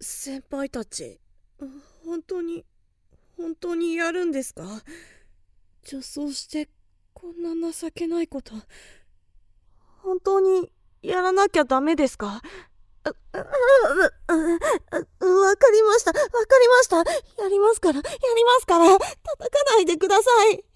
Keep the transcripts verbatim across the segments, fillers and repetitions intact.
先輩たち、本当に、本当にやるんですか？女装してこんな情けないこと、本当にやらなきゃダメですか？わかりました、わかりました。やりますから、やりますから、叩かないでください。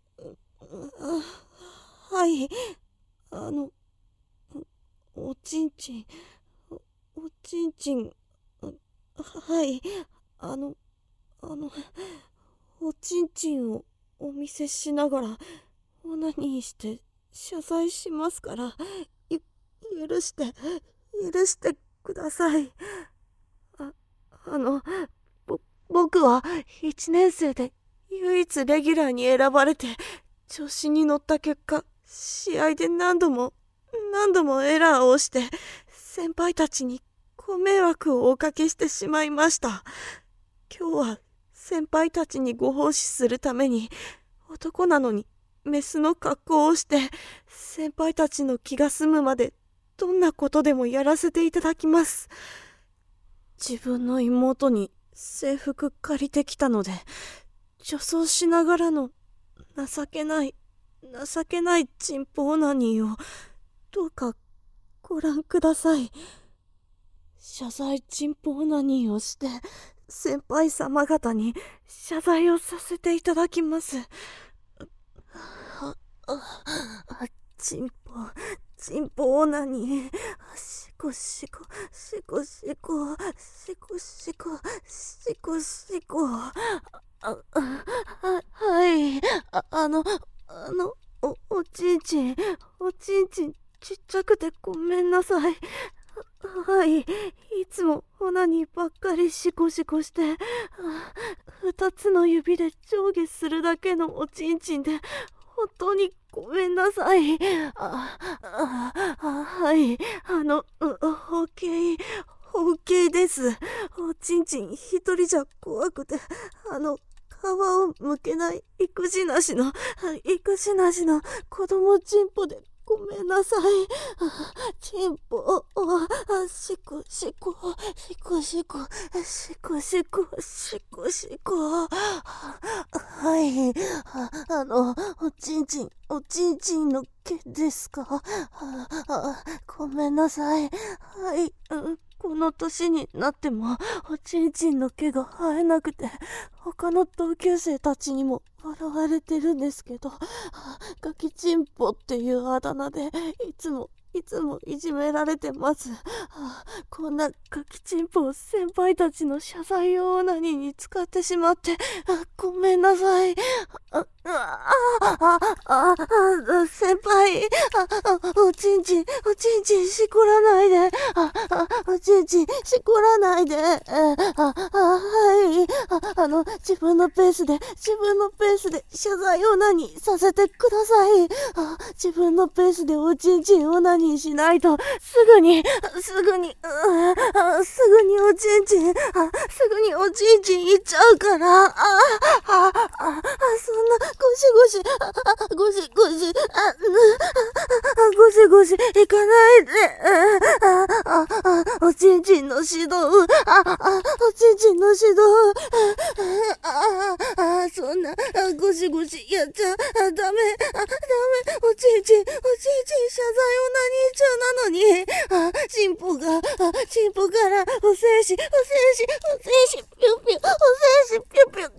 はい、あの、おちんちん、お、おちんちん、はい、あの、あの、おちんちんをお見せしながら、オナニーして謝罪しますから、ゆ、許して、許してください。あ、あの、ぼ、僕はいちねん生で唯一レギュラーに選ばれて、調子に乗った結果、試合で何度も、何度もエラーをして、先輩たちにご迷惑をおかけしてしまいました。今日は先輩たちにご奉仕するために、男なのにメスの格好をして、先輩たちの気が済むまでどんなことでもやらせていただきます。自分の妹に制服借りてきたので、女装しながらの情けない、情けないチンポオナニーをどうかご覧ください。謝罪チンポオナニーをして先輩様方に謝罪をさせていただきます。あ、あ、チンポ、チンポオナニー、シコシコ、シコシコ、シコシコ、シコシコ。あ、あ、はい、あ、あの、あの、お、おちんちん、おちんちん、ちっちゃくてごめんなさい。はい、いつもオナニーばっかりシコシコして、二つの指で上下するだけのおちんちんで、本当にごめんなさい。あ、あ、あ、はい、あの、包茎、包茎です。おちんちん一人じゃ怖くて、あの、皮をむけない育児なしの、育児なしの子供チンポでごめんなさい。チンポ、シコシコ、シコシコ、シコシコ、シコシコ。はい、あ、あの、おちんちん、おちんちんの毛ですか？あ、ごめんなさい。はい、うんこの年になってもおちんちんの毛が生えなくて、他の同級生たちにも笑われてるんですけど、ガキチンポっていうあだ名でいつもいつもいじめられてます。こんなガキチンポを先輩たちの謝罪用オナニーに使ってしまってごめんなさい。あ、あ、あ、あ、あ、先輩、あ、おちんちん、おちんちんしこらないで、あ、あ、おちんちんしこらないで、あ、あ、はい、あ、あの、自分のペースで、自分のペースで謝罪オナニーさせてください。あ、自分のペースでおちんちんオナニーしないと、すぐに、すぐに、あ、すぐにおちんちん、あ、すぐにおちんちんいっちゃうから、あ、あ、あ、そんな、ゴシゴシ、あ、あゴシゴシ、あ、あ、ゴシゴシ、行かないで、あ、あ、あ、おちんちんの指導、あ、あ、おちんちんの指導、あ、あ、あ、そんな、ゴシゴシやっちゃ、ダメ、ダメ、おちんちん、おちんちん謝罪オナニー中なのに、あ、チンポが、あ、チンポからお精子、お精子、お精子、ピュピュ、お精子、ピュピュ出る。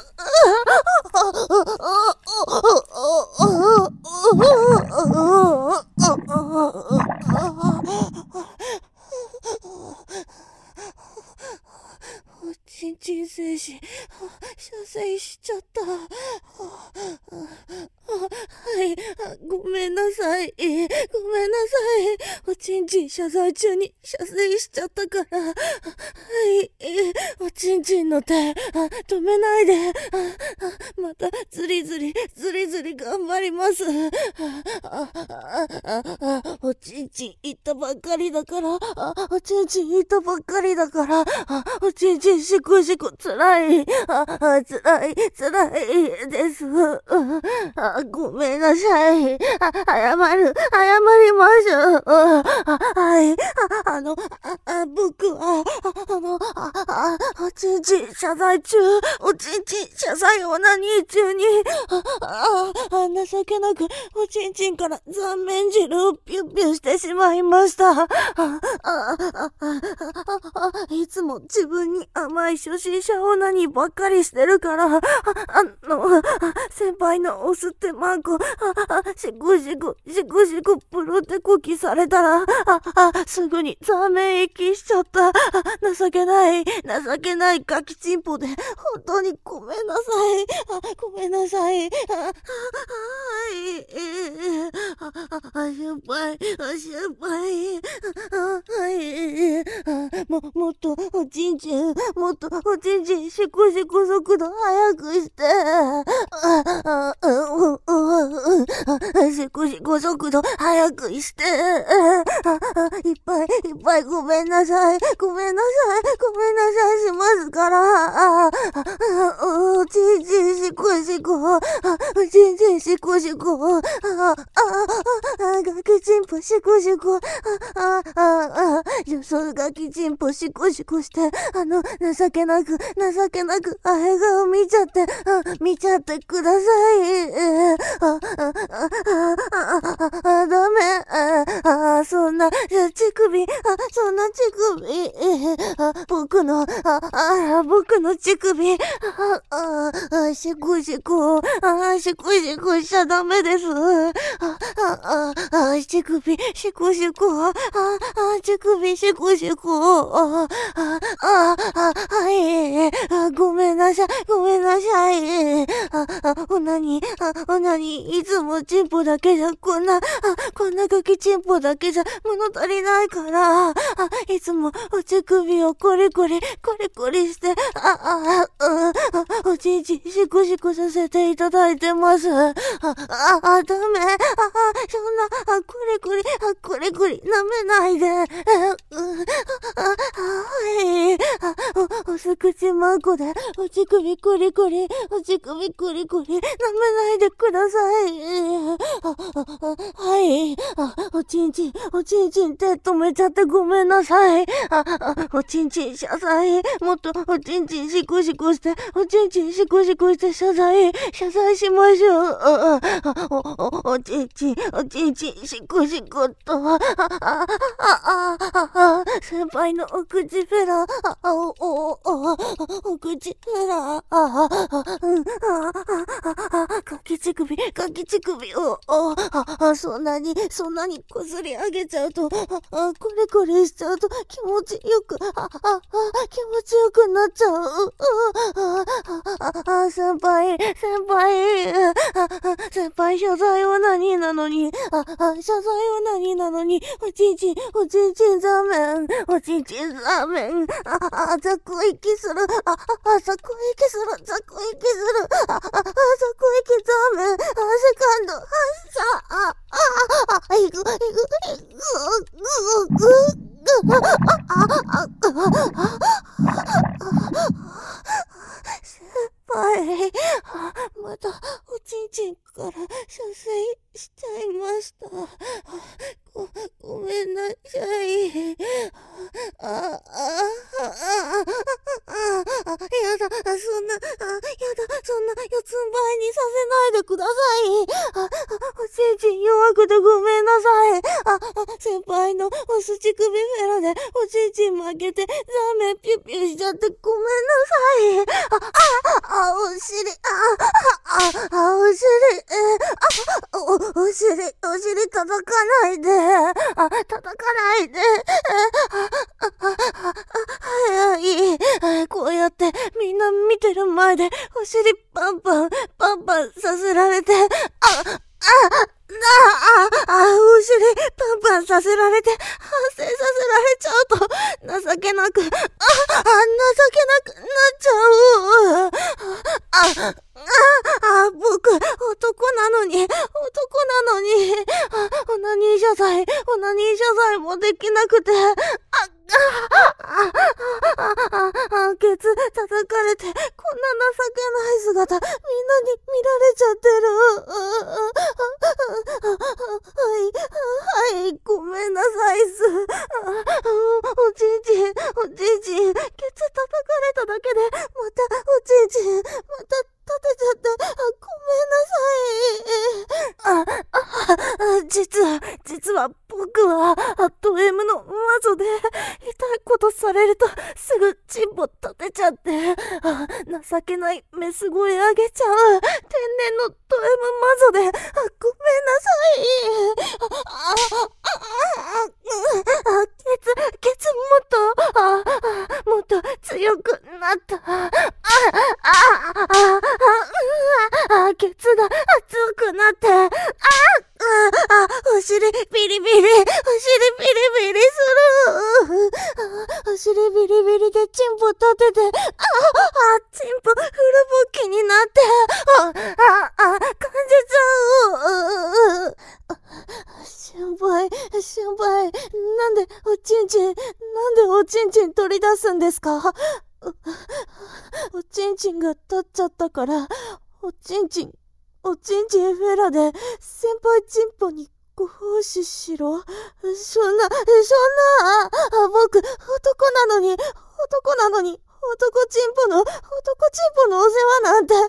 おちんちん精子、射精しちゃった。はい、ごめんなさい。ごめんなさい。おちんちん謝罪中に射精しちゃったから。はい。 い。おちんちんの手、あ、止めないで。あ、あ、また、ずりずり、ずりずり頑張ります。あ、あ、あ、あ、あ、おちんちん行ったばっかりだから、あ、おちんちん行ったばっかりだから、あ、おちんちんしこしこつらい。あ、あ、つらい、つらいです。あ、ごめんなさい。あ、謝る、謝ります。あ、はい。あ、あの、あ、あ、僕は、あ、あの、あ、あ、おちんちん謝罪中、おちんちん謝罪オナニー中に、あ、あ、情けなく、おちんちんから残面汁をピュッピュしてしまいました。あ、あ、あ、あ、あ、いつも自分に甘い初心者オナニーばっかりしてるから、あ、あの、先輩のおすってまんこ、あ、しこしこ、しこしこプロテコキされたら、あ、あ、すぐに残面息しちゃった。情けない、情けないガキチンポで、本当にごめんなさい。あ、ごめんなさい。あ、あ、はい、えー、あ、あ、先輩、あ、先輩、あ、はい、あ、も、もっと、おちんちん、もっと、おちんちん、しこしこ速度速くして、あ、あ、あ、うん、うん、うん、しこしこ速度速くして、あ、あ、いっぱい、いっぱいごめんなさい、ごめんなさい、ごめんなさいしますから、あ、あ、あ、おちんちん、しこしこ、あ、おちんちん、しこしこ、あ、あ、あ、あ、ガキチンポ、しこしこ、あ、あ、あ、あ、女装ガキチンポ、しこしこして、あの、情けなく、情けなく、あ、笑顔見ちゃって、あ、見ちゃってください。あ、あ、あ、あ、あ、あ、ダメ。あ、あ、そんな、乳首、あ、そんな乳首、あ、僕の、あ、あ、僕の乳首、あ、あ、あ、しこしこ、あ、しこしこしちゃダメです。あ、あ、あ、あ、乳首、しこしこ、あ、あ、乳首、しこしこ、あ、あ、あ、あ、はい、あ、ごめんなさい、ごめんなさい。あ、あ、おなに、あ、おなに、いつもチンポだけじゃ、こんな、あ、こんなガキチンポだけじゃ、物足りないから、あ、いつも、お乳首をコリコリ、コリコリして、あ、あ、あ、あ、おちんちん、シコシコさせていただいてます。あ、あ、あ、ダメ。あ、そんな、あ、コリコリ、あ、コリコリ、舐めないで。あ、あ、はい。あ、お、おす口まんこで、お乳首コリコリ、お乳首コリコリ、舐めないでください。あ、あ、はい。あ、おちんちん、おちんちん手止めちゃってごめんなさい。あ、あ、おちんちん謝罪。もっとおちんちんシコシコして、おちんちんシコシコして謝罪、謝罪しましょう。あ、あ、お、お、おちんちん、おちんちんシコシコと、あ、あ、あ、あ、あ、あ、先輩のお口フェラ、あ、お、お、お、お口フェラ、あ、あ、うん、あ、あ、あ、かき乳首、かき乳首を、あ、そんなに、そんなにこすり上げちゃうと、あ、これこれしちゃうと気持ちよく、あ、あ、あ、気持ちよくなっちゃう。あ、あ、あ、先輩、先輩、あ、先輩謝罪は何なのに、あ、あ、謝罪は何なのに、おちんちん、おちんちんザーメン、おちんちんザーメン、あ、あ、ざっこ息する、あ、あ、ざっこ息する、ざっこ息する、あ、あ、ざっこ息ザーメン、あ、セカンド、発射、あ、あ、あ、いく、いく、いく、ぐ、ぐ、ぐ、ぐ、あ、あ、あ、あ、先輩、またおちんちんから射精しちゃいました。ご、ごめんなさい。あ、あ、あ、あ、あ、やだ、そんな、あ、やだ、そんな四つん這いにさせないでください。あ、おちんちん弱くてごめんなさい。あ、先輩のおすち首フェラでおちんちん負けてザーメンピュピュしちゃってごめんなさい。あ、あ、あ、お尻、あ、あ、あ、お尻、え、あ、お、お尻、お尻叩かないで。あ、叩かないで。あ、あ、あ、早い。こうやってみんな見てる前でお尻パンパン、パンパンさせられて、あ、あ、あ、あ、あ、お尻パンパンさせられて、発生させられちゃうと情けなく、あ、 あ、情けなくなっちゃう。あ、あ、あ、僕、男なのに、男なのに、あ、オナニー謝罪、オナニー謝罪もできなくて、あ、あ、あ、あ、あ、あ、ケツ叩かれて、こんな情けない姿、みんなに見られちゃってる。はい、はい、ごめんなさいっす。おちんちん、おちんちん、ケツ叩かれただけで、またおちんちん、また立てちゃって、あ、ごめんなさい。あ、あ、あ、実は、実は僕は、ド M の魔女で、痛いことされると、すぐチンポ立てちゃって、あ、情けないメス声あげちゃう、天然のド M 魔女で、あ、ごめんなさい。あ、あ、あ、あ、あ、ケツ、ケツもっと、あ、あ、もっと強くなった。あ、あ、あ、あ、あ、あ、ケツが熱くなって、あ、あ、あ、お尻ビリビリ、お尻ビリビリする。あ、お尻ビリビリでチンポ立てて、あ、あ、チンポフルボッキになって、あ、あ、あ、感じちゃう。心配、心配。なんでおちんちん、なんでおちんちん取り出すんですか？おちんちんが立っちゃったから、おちんちん、おちんちんフェラで先輩チンポにご奉仕しろ？そんな、そんな、あ、僕、男なのに、男なのに、男チンポの、男チンポのお世話なんて、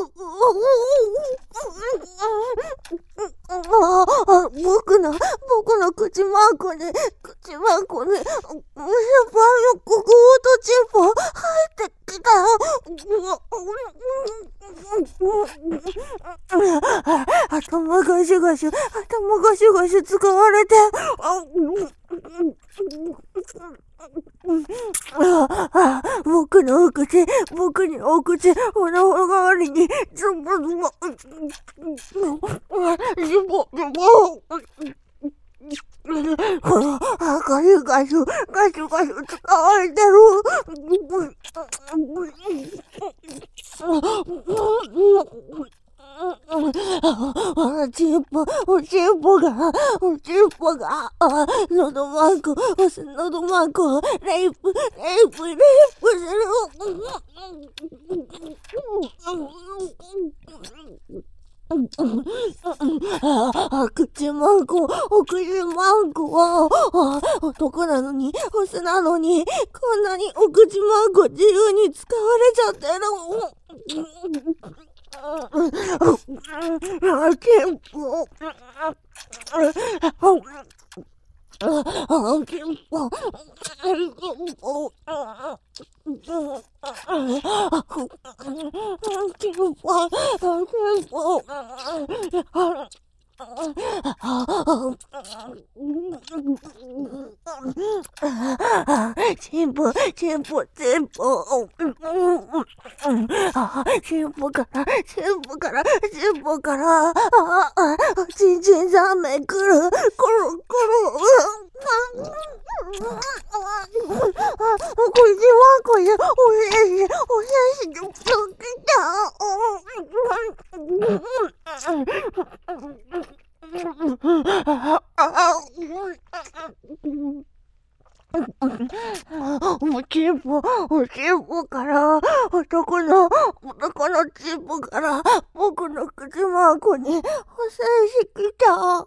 ああ、僕の、僕の口マークに、口マークに、先輩のここごとチンポ入ってきた。頭ガシュガシュ、頭ガシュガシュ使われて、ああ、僕のお口、僕にお口、おのお代わりに、ズボズボ、ズボズボ、あ、ガシュガシュ、ガシュガシュ使われてる。あ、チンポ、おちんぽが、おちんぽが、あ、喉マーク、押す喉マークを、レイプ、レイプ、レイプする。あ、口マークを、お口マークを、あ、男なのに、オスなのに、こんなにお口マークを自由に使われちゃってる。あ、チンポ。あ、チンポ。チンポ。チンポ。チンポ、チンポ、チンポ。チンポから、チンポから、チンポから、あ、あ、チンチンさんめくる、コロコロ。これはこれ、おせし、おせしでつけた。おちんぽ、おちんぽから、男の、男のちんぽから、僕の口マークに、おせしきた。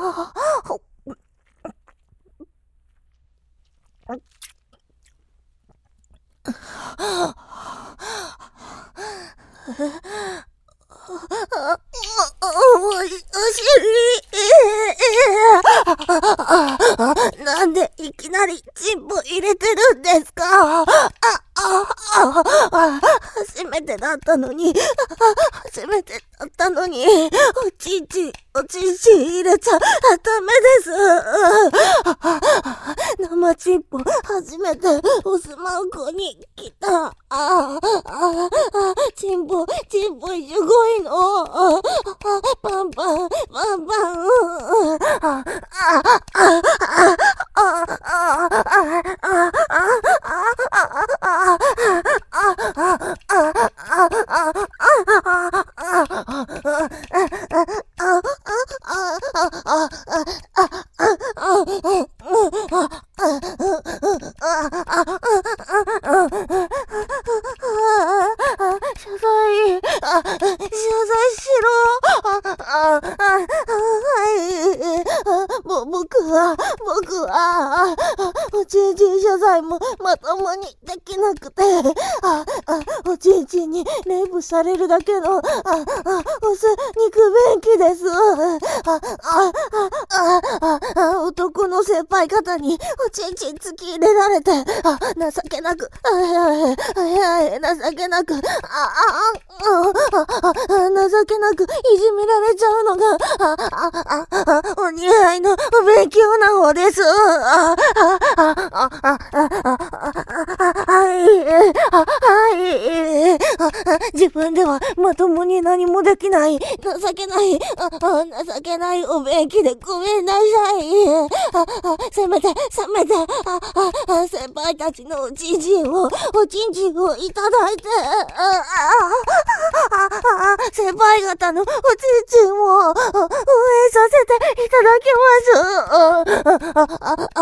なんでいきなりチンポ入れてるんですか？あ、あ、あ、あ、初めてだったのに、初めてだっったのに、おちんちん、おちんちん入れちゃダメです。生チンポ、初めてオスマンコに来た。ああ、ああ、チンポ、チンポすごいの。あパンパン、パンパン。ああ、ああ、あ謝罪、あ、謝罪しろ。あ、あ、はい。ぼ、僕は、僕は、おちんちん謝罪もまともにできなくて、あ、あ、おちんちんにレイプされるだけの、あ、あ、オス肉便器です。あ、あ、あ、あ、あ、男の先輩方におちんちん突き入れられて、あ、情けなく、あ、はい、情けなく、あ、あ、あ、あ、情けなくいじめられちゃうのが、あ、あ、あ、あ、お似合いのお勉強な方です。あ、あ、あ、あ、あ、あ、はい、あ、はい、自分ではまともに何もできない、情けない、あ、情けないお勉強でごめんなさい。あ、あ、せめて、せめて、あ、あ、先輩たちのおちんちんを、おちんちんをいただいて、あ、あ、あ、先輩方のおちんちんを応援させていただきます。あ、あ、あ、あ、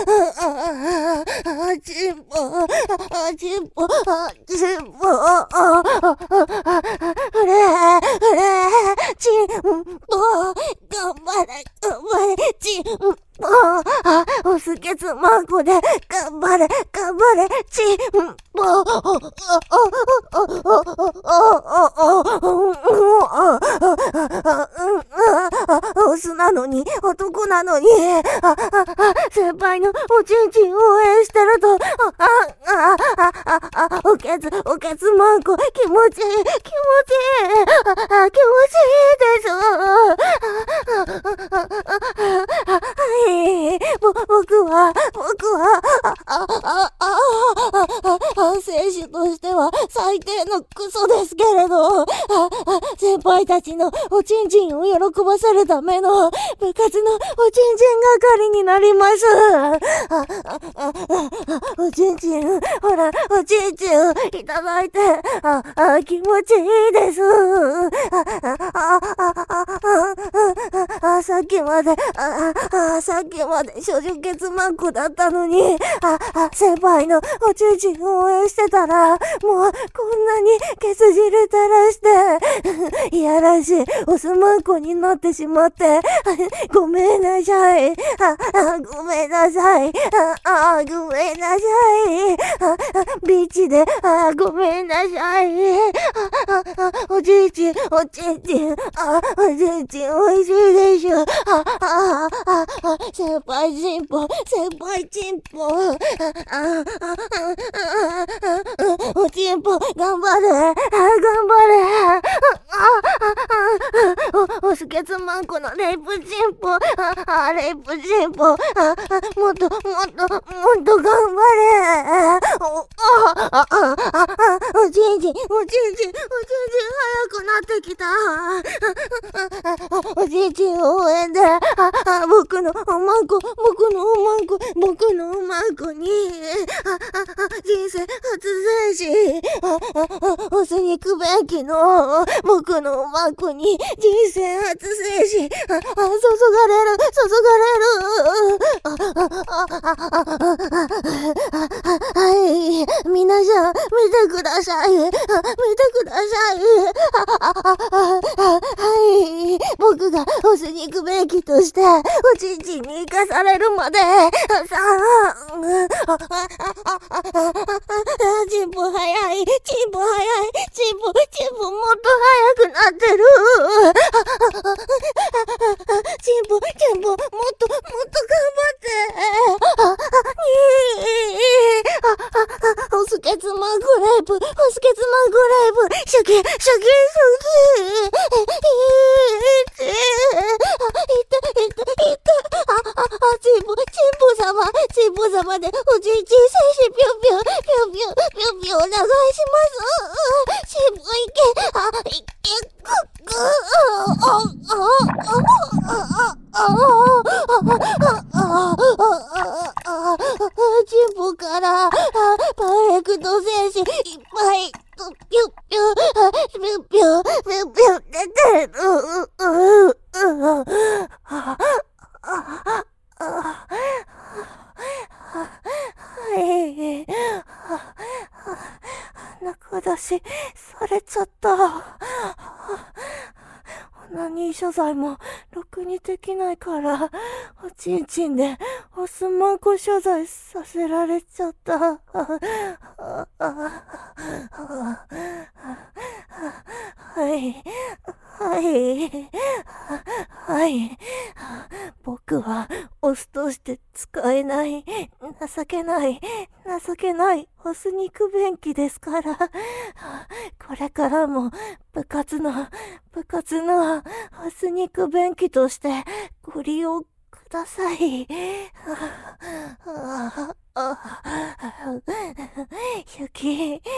あ、ちんぽ、あ、ちんぽ、あ、ちんぽ、あ、あ、うれ、うれ、ちんぽ、頑張れ、頑張れ、ちんぽ。あ、おすけつまんこで、頑張れ、頑張れ、ちんぽ、オスなのに、男なのに、先輩のおちんちん応援してると、おけつ、おけつまんこ、気持ちいい、気持ちいい、気持ちいいです。ぼ、僕は、僕は、あ、あ、あ、あ、選手としては最低のクソですけれど、あ、あ、先輩たちのおちんちんを喜ばせるための部活のおちんちん係になります。あ、あ、あ、おちんちん、ほら、おちんちんいただいて、あ、あ、気持ちいいです。あ、あ、あ、あ、あ、さっきまで、あ、あ、さっきまで処女血マンコだったのに、あ、あ、先輩のおちんちん応援してたら、もうこんなにケツ汁垂らして、いやらしいオスマンコになってしまって、ごめんなさい。あ、あ、ごめんなさい。あ、あ、ごめんなさい。あ、ビーチで、あ、ごめんなさい。あ、あ、おちんちん、おちんちん、あ、おちんちんおいしいでしょ。あ、あ、あ、あ、先輩チンポ、先輩チンポ。あ、あ、あ、おちんぽ、頑張れ、頑張れ、お、おすけつまんこのレイプチンポ、あ、レイプチンポ、もっと、もっと、もっと頑張れ、お、あ、あ、おちんちん、おちんちん、おちんちん早くなってきた、おちんちん応援で、僕のおまんこ、僕のおまんこ、僕のおまんこに、人生初精子、おす肉便器の僕のおまんこに人生初精子、注がれる、注がれる。はい、皆さん見てください。見てください。はい、僕がおす肉便器としておちんちんに生かされるまで、さあ、チンポ早い、チンポ早い、チンポ、チンポもっと早くなってる。チンポ、チンポ、もっと、もっと頑張って。おすけつまマグレープ、ホスケツマグレープ、シャキ、シャキ、シャキ、えー、えー、いた、いた、いた、あ、あ、あ、チンポ、チンポ様、チンポ様で、おじいちん戦士、ぴょんぴょん、ぴょんぴょん、ぴょんぴょん、お願いします。チンポいけ、あ、いけ、ぐ、ぐ、あ、あ、あ、あ、あ、あ、あ、チンポからパーフェクト戦士いっぱいピュッピュッピュッピュッピュッピュッ出てる。はい中出しされちゃった。オナニー所在もろくにできないからおちんちんでオスマンコ所在させられちゃった。はいはいはい僕はオスとして使えない、情けない情けないオス肉便器ですから、これからも部活の部活のオス肉便器としてご利用ください。ゆき、